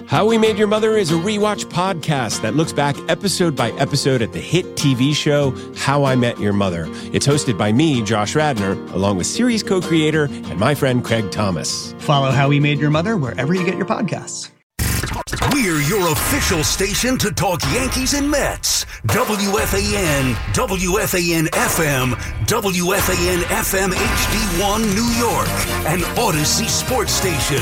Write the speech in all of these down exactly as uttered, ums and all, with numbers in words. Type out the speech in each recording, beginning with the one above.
How We Made Your Mother is a rewatch podcast that looks back episode by episode at the hit T V show How I Met Your Mother. It's hosted by me, Josh Radnor, along with series co-creator and my friend Craig Thomas. Follow How We Made Your Mother wherever you get your podcasts. We're your official station to talk Yankees and Mets. W F A N, W F A N F M, W F A N F M H D one New York, and Odyssey Sports Station.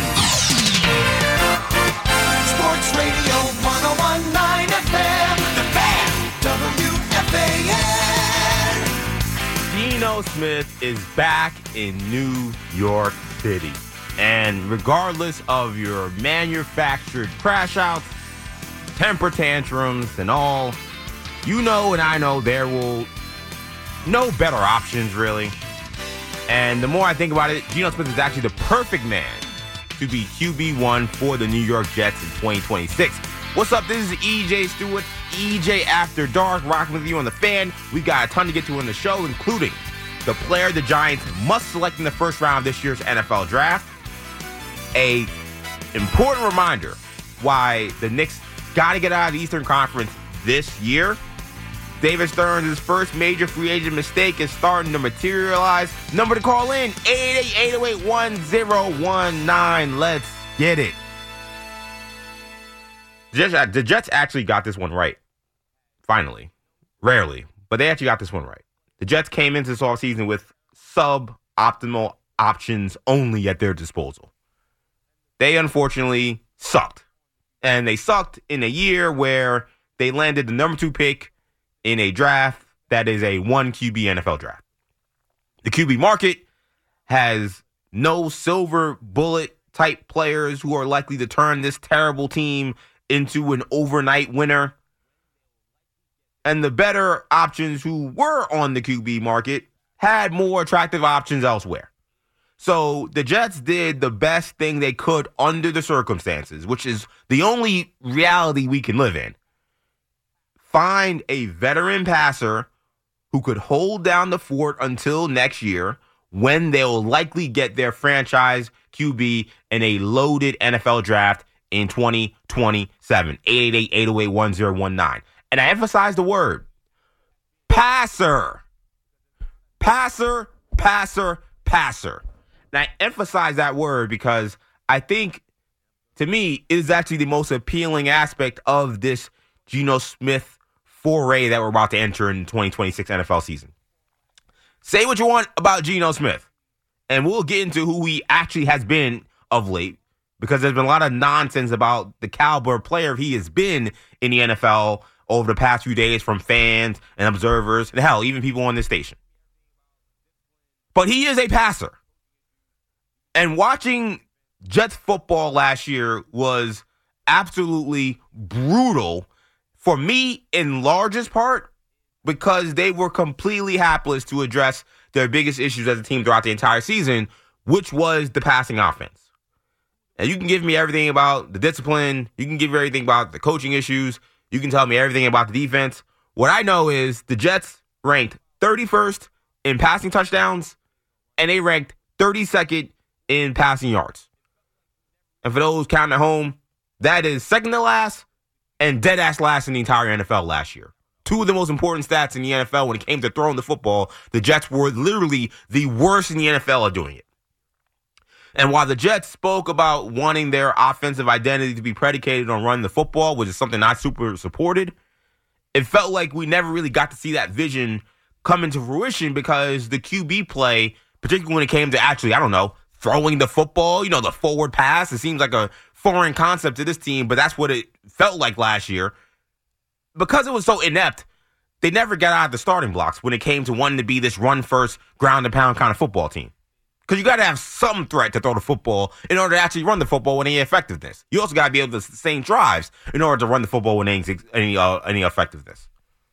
Sports Radio one oh one point nine F M, The Fan, W F A N. Geno Smith is back in New York City. And regardless of your manufactured crash outs, temper tantrums, and all, you know and I know there will no better options, really. And the more I think about it, Geno Smith is actually the perfect man to be Q B one for the New York Jets in twenty twenty-six. What's up? This is E J Stewart, E J After Dark, rocking with you on The Fan. We got a ton to get to in the show, including the player the Giants must select in the first round of this year's N F L Draft. A important reminder why the Knicks got to get out of the Eastern Conference this year. David Stearns' first major free agent mistake is starting to materialize. Number to call in, eight eight eight, eight oh eight, one oh one nine. Let's get it. The Jets, the Jets actually got this one right. Finally. Rarely. But they actually got this one right. The Jets came into this offseason with suboptimal options only at their disposal. They unfortunately sucked. And they sucked in a year where they landed the number two pick in a draft that is a one Q B N F L draft. The Q B market has no silver bullet type players who are likely to turn this terrible team into an overnight winner. And the better options who were on the Q B market had more attractive options elsewhere. So the Jets did the best thing they could under the circumstances, which is the only reality we can live in. Find a veteran passer who could hold down the fort until next year when they'll likely get their franchise Q B in a loaded N F L draft in twenty twenty-seven. eight eight eight, eight oh eight, one oh one nine. And I emphasize the word passer. Passer, passer, passer. And I emphasize that word because I think, to me, it is actually the most appealing aspect of this Geno Smith foray that we're about to enter in the twenty twenty-six N F L season. Say what you want about Geno Smith, and we'll get into who he actually has been of late, because there's been a lot of nonsense about the caliber player he has been in the N F L over the past few days from fans and observers, and hell, even people on this station. But he is a passer. And watching Jets football last year was absolutely brutal for me in largest part because they were completely hapless to address their biggest issues as a team throughout the entire season, which was the passing offense. And you can give me everything about the discipline. You can give me everything about the coaching issues. You can tell me everything about the defense. What I know is the Jets ranked thirty-first in passing touchdowns, and they ranked thirty-second in passing yards. And for those counting at home, that is second to last and dead ass last in the entire N F L last year. Two of the most important stats in the N F L when it came to throwing the football, the Jets were literally the worst in the N F L at doing it. And while the Jets spoke about wanting their offensive identity to be predicated on running the football, which is something I super supported, it felt like we never really got to see that vision come into fruition because the Q B play, particularly when it came to actually, I don't know, throwing the football, you know, the forward pass, it seems like a foreign concept to this team, but that's what it felt like last year. Because it was so inept, they never got out of the starting blocks when it came to wanting to be this run-first, ground-and-pound kind of football team. Because you got to have some threat to throw the football in order to actually run the football with any effectiveness. You also got to be able to sustain drives in order to run the football with any any, uh, any effectiveness.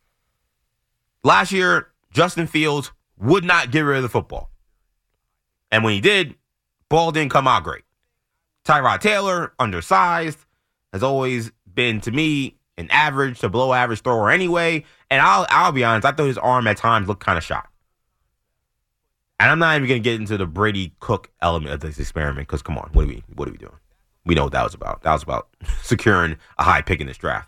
Last year, Justin Fields would not get rid of the football. And when he did, ball didn't come out great. Tyrod Taylor, undersized, has always been, to me, an average to below average thrower anyway. And I'll I'll be honest, I thought his arm at times looked kind of shot. And I'm not even going to get into the Brady Cook element of this experiment because, come on, what are we what are we doing? We know what that was about. That was about securing a high pick in this draft.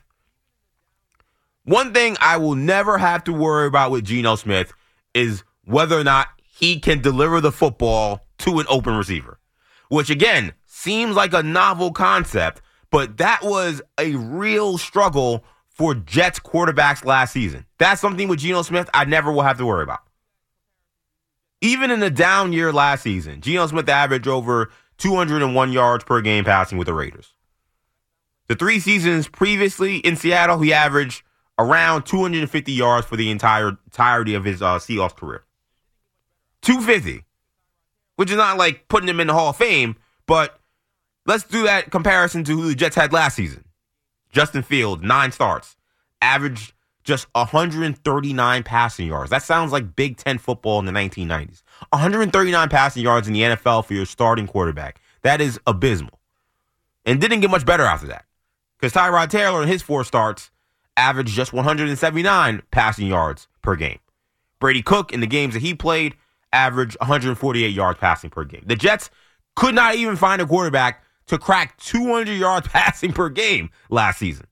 One thing I will never have to worry about with Geno Smith is whether or not he can deliver the football to an open receiver, which, again, seems like a novel concept, but that was a real struggle for Jets quarterbacks last season. That's something with Geno Smith I never will have to worry about. Even in a down year last season, Geno Smith averaged over two hundred one yards per game passing with the Raiders. The three seasons previously in Seattle, he averaged around two hundred fifty yards for the entire entirety of his uh, Seahawks career. two hundred fifty, which is not like putting him in the Hall of Fame, but let's do that comparison to who the Jets had last season. Justin Fields, nine starts, averaged just one hundred thirty-nine passing yards. That sounds like Big Ten football in the nineteen nineties. one hundred thirty-nine passing yards in the N F L for your starting quarterback. That is abysmal. And didn't get much better after that, because Tyrod Taylor in his four starts averaged just one hundred seventy-nine passing yards per game. Brady Cook, in the games that he played, averaged one hundred forty-eight yards passing per game. The Jets could not even find a quarterback to crack two hundred yards passing per game last season.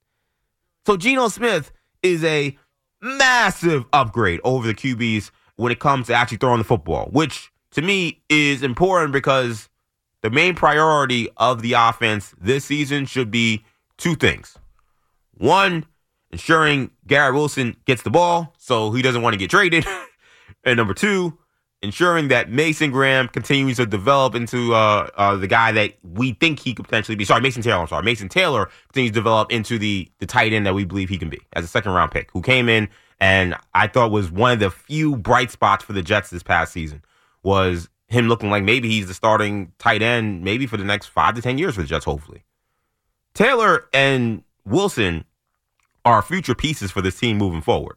So Geno Smith is a massive upgrade over the Q Bs when it comes to actually throwing the football, which to me is important because the main priority of the offense this season should be two things. One, ensuring Garrett Wilson gets the ball so he doesn't want to get traded. And number two, ensuring that Mason Graham continues to develop into uh, uh, the guy that we think he could potentially be. Sorry, Mason Taylor. I'm sorry. Mason Taylor continues to develop into the, the tight end that we believe he can be as a second round pick, who came in and I thought was one of the few bright spots for the Jets this past season, was him looking like maybe he's the starting tight end maybe for the next five to ten years for the Jets, hopefully. Taylor and Wilson are future pieces for this team moving forward.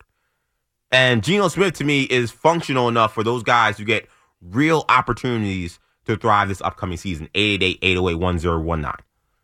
And Geno Smith, to me, is functional enough for those guys to get real opportunities to thrive this upcoming season. eight eight eight, eight oh eight, one oh one nine.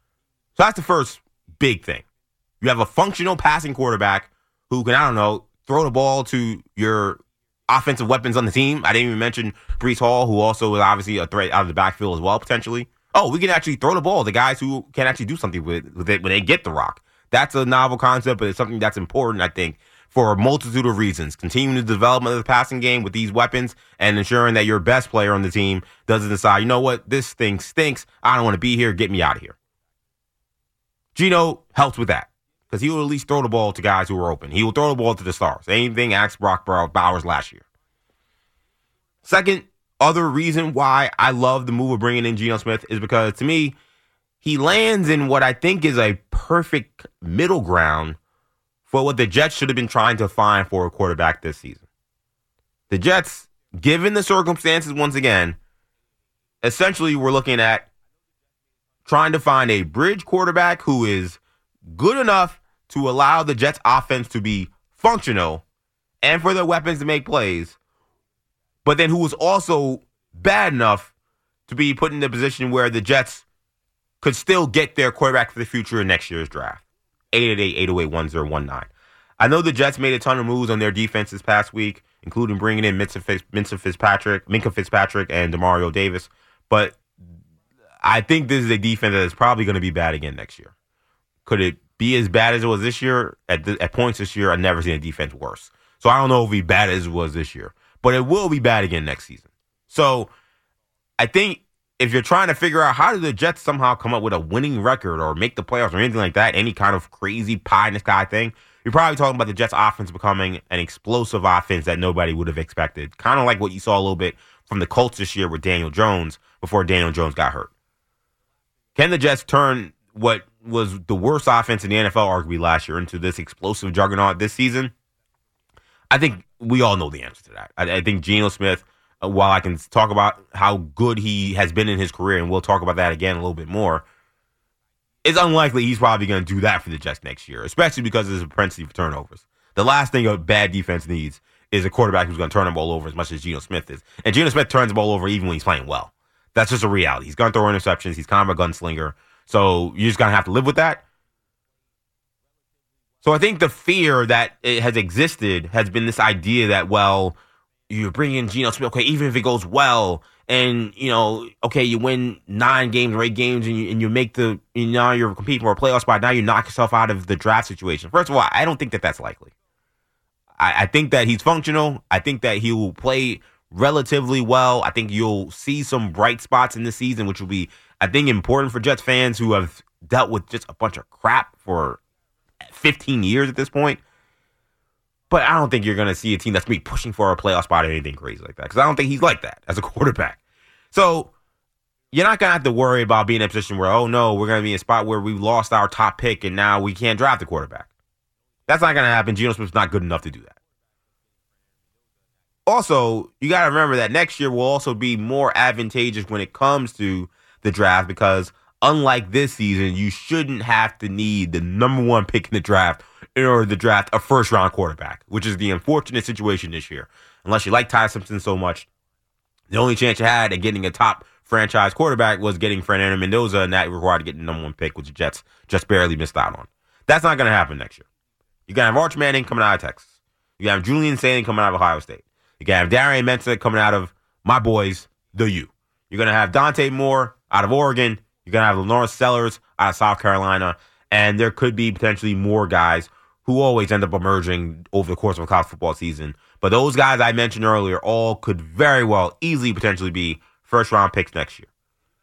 So that's the first big thing. You have a functional passing quarterback who can, I don't know, throw the ball to your offensive weapons on the team. I didn't even mention Breece Hall, who also is obviously a threat out of the backfield as well, potentially. Oh, we can actually throw the ball. The guys who can actually do something with, with it when they get the rock. That's a novel concept, but it's something that's important, I think, for a multitude of reasons. Continuing the development of the passing game with these weapons and ensuring that your best player on the team doesn't decide, you know what, this thing stinks. I don't want to be here. Get me out of here. Geno helps with that because he will at least throw the ball to guys who are open. He will throw the ball to the stars. Anything asked Brock Bowers last year. Second, other reason why I love the move of bringing in Geno Smith is because, to me, he lands in what I think is a perfect middle ground for what the Jets should have been trying to find for a quarterback this season. The Jets, given the circumstances once again, essentially we're looking at trying to find a bridge quarterback who is good enough to allow the Jets offense to be functional and for their weapons to make plays, but then who was also bad enough to be put in a position where the Jets could still get their quarterback for the future in next year's draft. eight eight eight, eight oh eight, one oh one nine. I know the Jets made a ton of moves on their defense this past week, including bringing in Minkah Fitzpatrick, Minkah Fitzpatrick and Demario Davis, but I think this is a defense that is probably going to be bad again next year. Could it be as bad as it was this year? At, the, at points this year, I've never seen a defense worse. So I don't know if it'll be bad as it was this year, but it will be bad again next season. So I think if you're trying to figure out how do the Jets somehow come up with a winning record or make the playoffs or anything like that, any kind of crazy pie in the sky thing, you're probably talking about the Jets offense becoming an explosive offense that nobody would have expected. Kind of like what you saw a little bit from the Colts this year with Daniel Jones before Daniel Jones got hurt. Can the Jets turn what was the worst offense in the N F L arguably last year into this explosive juggernaut this season? I think we all know the answer to that. I, I think Geno Smith, uh, while I can talk about how good he has been in his career, and we'll talk about that again a little bit more, it's unlikely he's probably going to do that for the Jets next year, especially because of his propensity for turnovers. The last thing a bad defense needs is a quarterback who's going to turn the ball over as much as Geno Smith is. And Geno Smith turns the ball over even when he's playing well. That's just a reality. He's going to throw interceptions. He's kind of a gunslinger. So you're just going to have to live with that. So I think the fear that it has existed has been this idea that, well, you bring in Geno Smith, okay, even if it goes well, and, you know, okay, you win nine games or eight games and you, and you make the, you know, you're competing for a playoff spot. Now you knock yourself out of the draft situation. First of all, I don't think that that's likely. I, I think that he's functional. I think that he will play relatively well. I think you'll see some bright spots in this season, which will be, I think, important for Jets fans who have dealt with just a bunch of crap for fifteen years at this point. But I don't think you're going to see a team that's going to be pushing for a playoff spot or anything crazy like that, because I don't think he's like that as a quarterback. So you're not going to have to worry about being in a position where, oh, no, we're going to be in a spot where we lost our top pick and now we can't draft a quarterback. That's not going to happen. Geno Smith's not good enough to do that. Also, you got to remember that next year will also be more advantageous when it comes to the draft, because unlike this season, you shouldn't have to need the number one pick in the draft in order to draft a first-round quarterback, which is the unfortunate situation this year. Unless you like Ty Simpson so much, the only chance you had at getting a top franchise quarterback was getting Fernando Mendoza, and that required to get the number one pick, which the Jets just barely missed out on. That's not going to happen next year. You're going to have Arch Manning coming out of Texas. You have Julian Saling coming out of Ohio State. You're going to have Darian Mensah coming out of my boys, the U. You're going to have Dante Moore out of Oregon. You're going to have Lawrence Sellers out of South Carolina. And there could be potentially more guys who always end up emerging over the course of a college football season. But those guys I mentioned earlier all could very well easily potentially be first-round picks next year.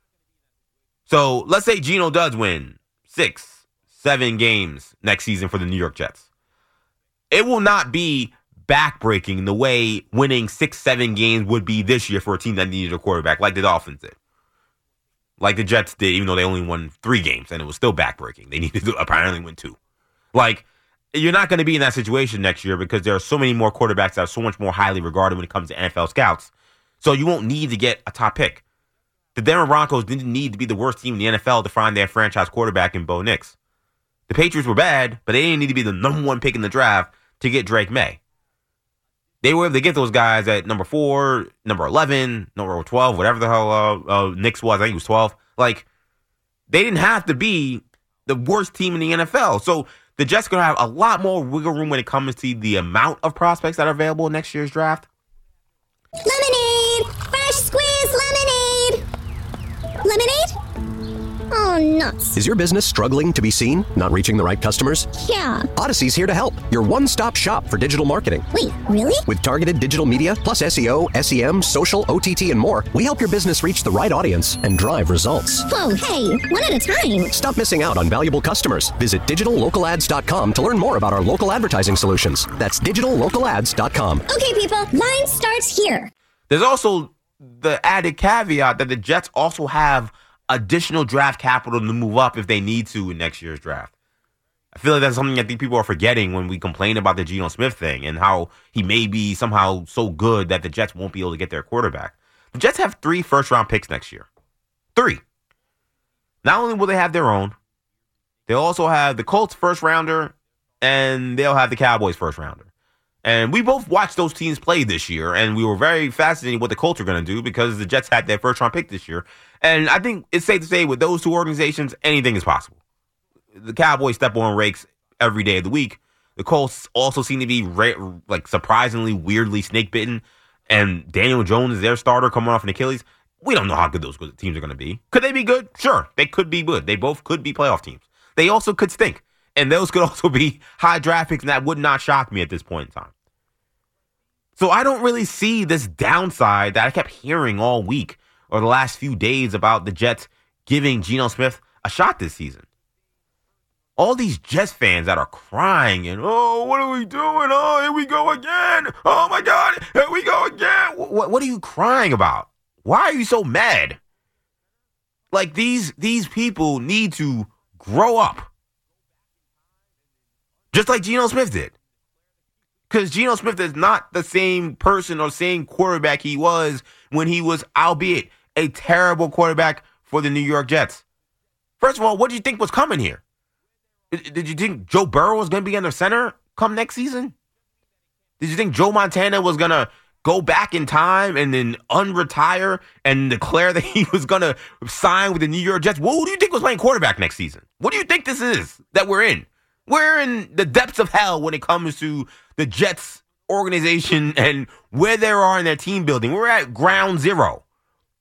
So let's say Geno does win six, seven games next season for the New York Jets. It will not be backbreaking the way winning six, seven games would be this year for a team that needed a quarterback, like the Dolphins did. Like the Jets did, even though they only won three games, and it was still backbreaking. They needed to apparently win two. Like, you're not going to be in that situation next year because there are so many more quarterbacks that are so much more highly regarded when it comes to N F L scouts. So you won't need to get a top pick. The Denver Broncos didn't need to be the worst team in the N F L to find their franchise quarterback in Bo Nix. The Patriots were bad, but they didn't need to be the number one pick in the draft to get Drake May. They were able to get those guys at number four, number eleven, number twelve, whatever the hell uh, uh, Nix was. I think he was twelve. Like, they didn't have to be the worst team in the N F L. So the Jets are going to have a lot more wiggle room when it comes to the amount of prospects that are available in next year's draft. Lemonade! Fresh squeezed lemonade! Lemonade? Oh, nuts. Is your business struggling to be seen? Not reaching the right customers? Yeah. Odyssey's here to help. Your one-stop shop for digital marketing. Wait, really? With targeted digital media, plus S E O, S E M, social, O T T, and more, we help your business reach the right audience and drive results. Whoa, hey, one at a time. Stop missing out on valuable customers. Visit digital local ads dot com to learn more about our local advertising solutions. That's digital local ads dot com. Okay, people, line starts here. There's also the added caveat that the Jets also have additional draft capital to move up if they need to in next year's draft. I feel like that's something I think people are forgetting when we complain about the Geno Smith thing and how he may be somehow so good that the Jets won't be able to get their quarterback. The Jets have three first-round picks next year. Three. Not only will they have their own, they'll also have the Colts first-rounder, and they'll have the Cowboys first-rounder. And we both watched those teams play this year, and we were very fascinated what the Colts are going to do because the Jets had their first-round pick this year. And I think it's safe to say with those two organizations, anything is possible. The Cowboys step on rakes every day of the week. The Colts also seem to be ra- like surprisingly, weirdly snake-bitten. And Daniel Jones is their starter coming off an Achilles. We don't know how good those good teams are going to be. Could they be good? Sure, they could be good. They both could be playoff teams. They also could stink. And those could also be high draft picks, and that would not shock me at this point in time. So I don't really see this downside that I kept hearing all week or the last few days about the Jets giving Geno Smith a shot this season. All these Jets fans that are crying and, oh, what are we doing? Oh, here we go again. Oh, my God, here we go again. What, what are you crying about? Why are you so mad? Like, these, these people need to grow up. Just like Geno Smith did. Because Geno Smith is not the same person or same quarterback he was when he was, albeit, a terrible quarterback for the New York Jets. First of all, what did you think was coming here? Did you think Joe Burrow was going to be under center come next season? Did you think Joe Montana was going to go back in time and then unretire and declare that he was going to sign with the New York Jets? Well, who do you think was playing quarterback next season? What do you think this is that we're in? We're in the depths of hell when it comes to the Jets organization and where they are in their team building. We're at ground zero.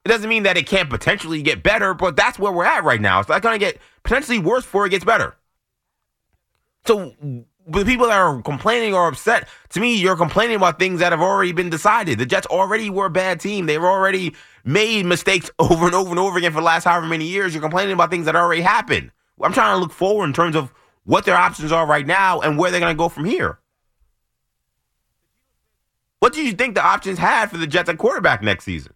It doesn't mean that it can't potentially get better, but that's where we're at right now. It's not going to get potentially worse before it gets better. So the people that are complaining or upset, to me, you're complaining about things that have already been decided. The Jets already were a bad team. They've already made mistakes over and over and over again for the last however many years. You're complaining about things that already happened. I'm trying to look forward in terms of what their options are right now and where they're going to go from here. What do you think the options had for the Jets at quarterback next season?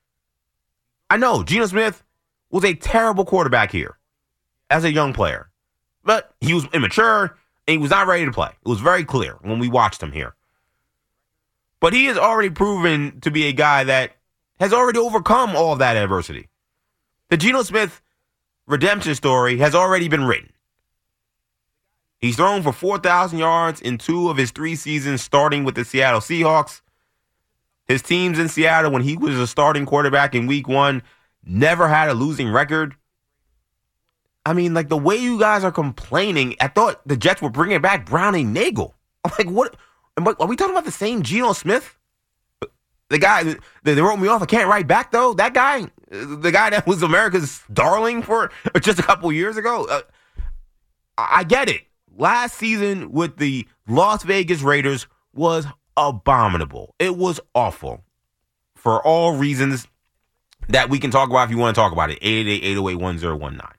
I know Geno Smith was a terrible quarterback here as a young player, but he was immature and he was not ready to play. It was very clear when we watched him here. But he has already proven to be a guy that has already overcome all of that adversity. The Geno Smith redemption story has already been written. He's thrown for four thousand yards in two of his three seasons, starting with the Seattle Seahawks. His teams in Seattle, when he was a starting quarterback in week one, never had a losing record. I mean, like, the way you guys are complaining, I thought the Jets were bringing back Brownie Nagel. I'm like, what? Are we talking about the same Geno Smith? The guy that they wrote me off, I can't write back, though? That guy? The guy that was America's darling for just a couple years ago? Uh, I get it. Last season with the Las Vegas Raiders was abominable. It was awful for all reasons that we can talk about if you want to talk about it. eight eight eight, eight oh eight, one oh one nine.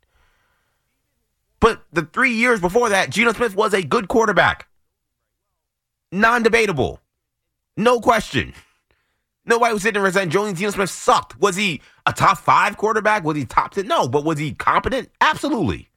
But the three years before that, Geno Smith was a good quarterback. Non-debatable. No question. Nobody was sitting there saying Geno Smith sucked. Was he a top five quarterback? Was he top ten? No, but was he competent? Absolutely.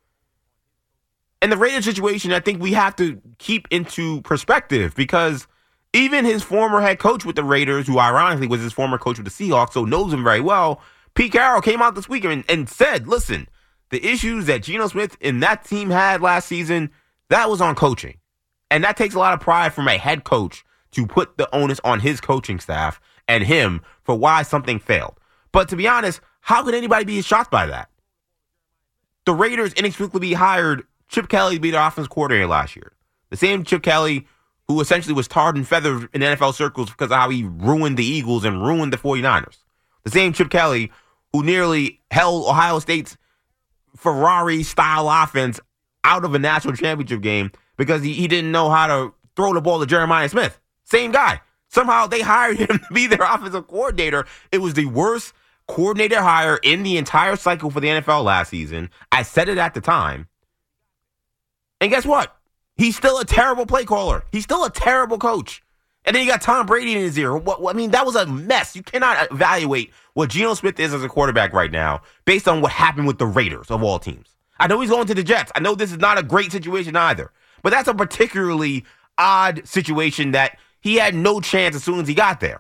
And the Raiders situation, I think we have to keep into perspective because even his former head coach with the Raiders, who ironically was his former coach with the Seahawks, so knows him very well, Pete Carroll came out this week and, and said, listen, the issues that Geno Smith and that team had last season, that was on coaching. And that takes a lot of pride from a head coach to put the onus on his coaching staff and him for why something failed. But to be honest, how could anybody be shocked by that? The Raiders inexplicably hired Chip Kelly to be their offensive coordinator last year. The same Chip Kelly who essentially was tarred and feathered in N F L circles because of how he ruined the Eagles and ruined the 49ers. The same Chip Kelly who nearly held Ohio State's Ferrari-style offense out of a national championship game because he, he didn't know how to throw the ball to Jeremiah Smith. Same guy. Somehow they hired him to be their offensive coordinator. It was the worst coordinator hire in the entire cycle for the N F L last season. I said it at the time. And guess what? He's still a terrible play caller. He's still a terrible coach. And then you got Tom Brady in his ear. What, I mean, that was a mess. You cannot evaluate what Geno Smith is as a quarterback right now based on what happened with the Raiders of all teams. I know he's going to the Jets. I know this is not a great situation either. But that's a particularly odd situation that he had no chance as soon as he got there.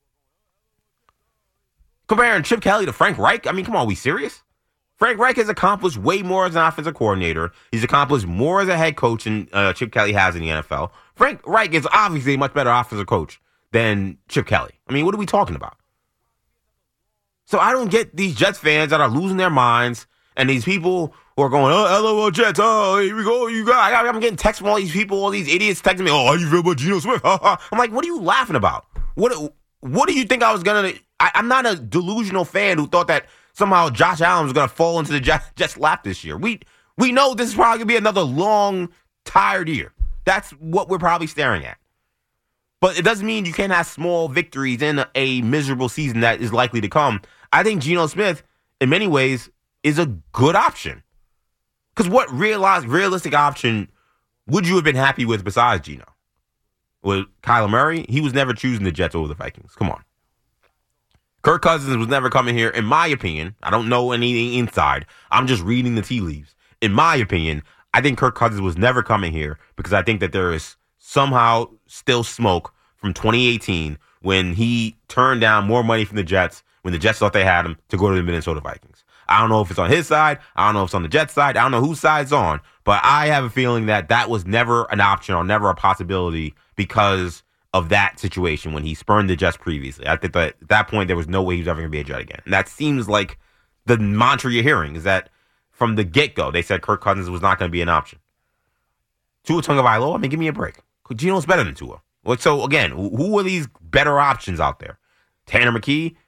Comparing Chip Kelly to Frank Reich? I mean, come on, we serious? Frank Reich has accomplished way more as an offensive coordinator. He's accomplished more as a head coach than uh, Chip Kelly has in the N F L. Frank Reich is obviously a much better offensive coach than Chip Kelly. I mean, what are we talking about? So I don't get these Jets fans that are losing their minds and these people who are going, oh, L O L Jets, oh, here we go, you got. I'm getting texts from all these people, all these idiots texting me, oh, how you feel about Geno Smith? I'm like, what are you laughing about? What What do you think I was going to... I'm not a delusional fan who thought that somehow Josh Allen was going to fall into the Jets' lap this year. We we know this is probably going to be another long, tired year. That's what we're probably staring at. But it doesn't mean you can't have small victories in a, a miserable season that is likely to come. I think Geno Smith, in many ways, is a good option. Because what realized, realistic option would you have been happy with besides Geno? With Kyler Murray? He was never choosing the Jets over the Vikings. Come on. Kirk Cousins was never coming here, in my opinion. I don't know anything inside. I'm just reading the tea leaves. In my opinion, I think Kirk Cousins was never coming here because I think that there is somehow still smoke from twenty eighteen when he turned down more money from the Jets when the Jets thought they had him to go to the Minnesota Vikings. I don't know if it's on his side. I don't know if it's on the Jets side. I don't know whose side it's on. But I have a feeling that that was never an option or never a possibility because of that situation when he spurned the Jets previously. I think that at that point, there was no way he was ever going to be a Jet again. And that seems like the mantra you're hearing is that from the get-go, they said Kirk Cousins was not going to be an option. Tua Tagovailoa, I mean, give me a break. Geno's better than Tua. So, again, who are these better options out there? Tanner McKee?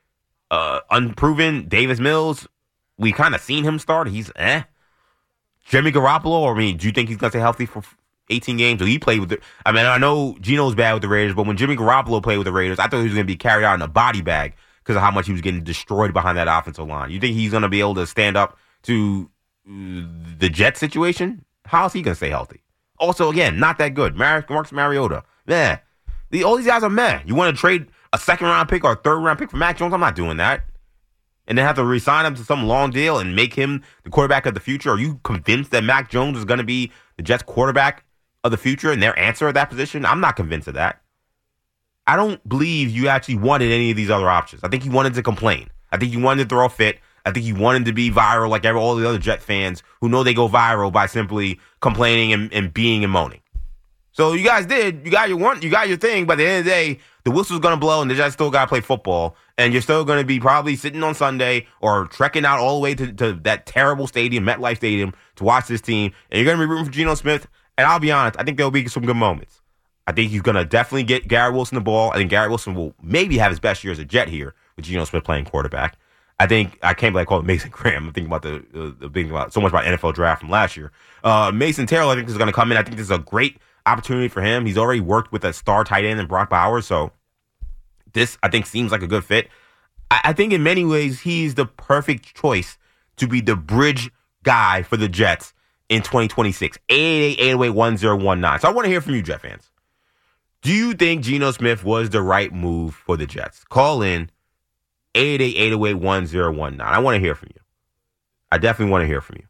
uh, unproven Davis Mills, we kind of seen him start. He's eh. Jimmy Garoppolo, I mean, do you think he's going to stay healthy for eighteen games? Or he played with the, I mean, I know Geno's bad with the Raiders, but when Jimmy Garoppolo played with the Raiders, I thought he was going to be carried out in a body bag because of how much he was getting destroyed behind that offensive line. You think he's going to be able to stand up to the Jets situation? How is he going to stay healthy? Also, again, not that good. Mar- Marcus Mariota, meh. The, all these guys are meh. You want to trade a second-round pick or a third-round pick for Mac Jones? I'm not doing that. And then have to re-sign him to some long deal and make him the quarterback of the future? Are you convinced that Mac Jones is going to be the Jets quarterback of the future and their answer at that position? I'm not convinced of that. I don't believe you actually wanted any of these other options. I think you wanted to complain. I think you wanted to throw a fit. I think you wanted to be viral like all the other Jet fans who know they go viral by simply complaining and, and being and moaning. So you guys did. You got your one. You got your thing. But at the end of the day, the whistle's going to blow and the Jets still got to play football. And you're still going to be probably sitting on Sunday or trekking out all the way to, to that terrible stadium, MetLife Stadium, to watch this team. And you're going to be rooting for Geno Smith. And I'll be honest, I think there'll be some good moments. I think he's going to definitely get Garrett Wilson the ball. I think Garrett Wilson will maybe have his best year as a Jet here with Geno Smith playing quarterback. I think, I can't believe I call it Mason Graham. I'm thinking about the, uh, the thinking about so much about N F L draft from last year. Uh, Mason Terrell, I think, is going to come in. I think this is a great opportunity for him. He's already worked with a star tight end in Brock Bowers. So this, I think, seems like a good fit. I, I think in many ways, he's the perfect choice to be the bridge guy for the Jets in twenty twenty-six. eight eight eight, eight oh eight, one oh one nine. So I want to hear from you, Jet fans. Do you think Geno Smith was the right move for the Jets? Call in eight eight eight, eight oh eight, one oh one nine. I want to hear from you. I definitely want to hear from you.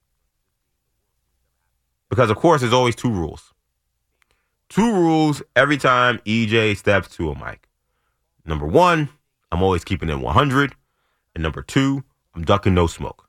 Because, of course, there's always two rules. Two rules every time E J steps to a mic. Number one, I'm always keeping it one hundred. And number two, I'm ducking no smoke.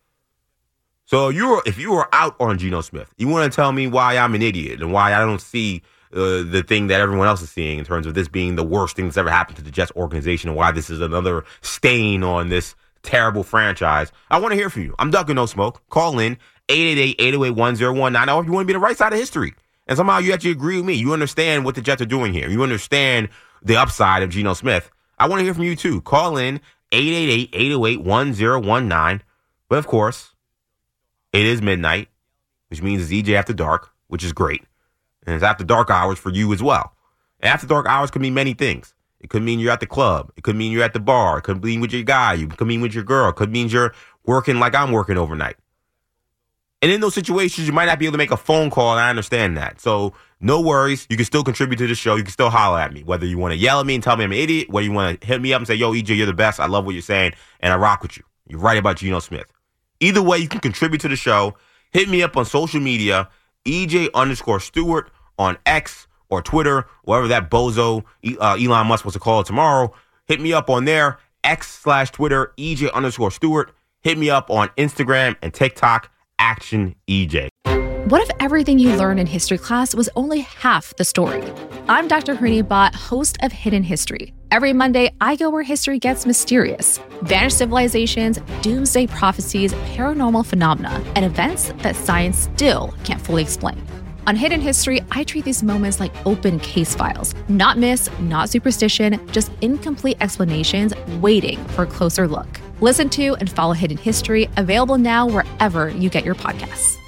So you were, if you were out on Geno Smith, you want to tell me why I'm an idiot and why I don't see uh, the thing that everyone else is seeing in terms of this being the worst thing that's ever happened to the Jets organization and why this is another stain on this terrible franchise. I want to hear from you. I'm ducking no smoke. Call in eight eight eight, eight oh eight, one oh one nine. Now, if you want to be the right side of history and somehow you actually agree with me, you understand what the Jets are doing here. You understand the upside of Geno Smith. I want to hear from you too. Call in eight eight eight, eight oh eight, one oh one nine. But of course, it is midnight, which means it's E J After Dark, which is great. And it's after dark hours for you as well. And after dark hours could mean many things. It could mean you're at the club. It could mean you're at the bar. It could mean with your guy. It could mean with your girl. It could mean you're working like I'm working overnight. And in those situations, you might not be able to make a phone call, and I understand that. So no worries. You can still contribute to the show. You can still holler at me. Whether you want to yell at me and tell me I'm an idiot, whether you want to hit me up and say, yo, E J, you're the best. I love what you're saying, and I rock with you. You're right about Geno Smith. Either way, you can contribute to the show. Hit me up on social media, E J underscore Stewart on X or Twitter, wherever that bozo uh, Elon Musk wants to call it tomorrow. Hit me up on there, X slash Twitter, E J underscore Stewart. Hit me up on Instagram and TikTok, Action E J. What if everything you learned in history class was only half the story? I'm Doctor Harini Bhatt, host of Hidden History. Every Monday, I go where history gets mysterious. Vanished civilizations, doomsday prophecies, paranormal phenomena, and events that science still can't fully explain. On Hidden History, I treat these moments like open case files. Not myths, not superstition, just incomplete explanations waiting for a closer look. Listen to and follow Hidden History, available now wherever you get your podcasts.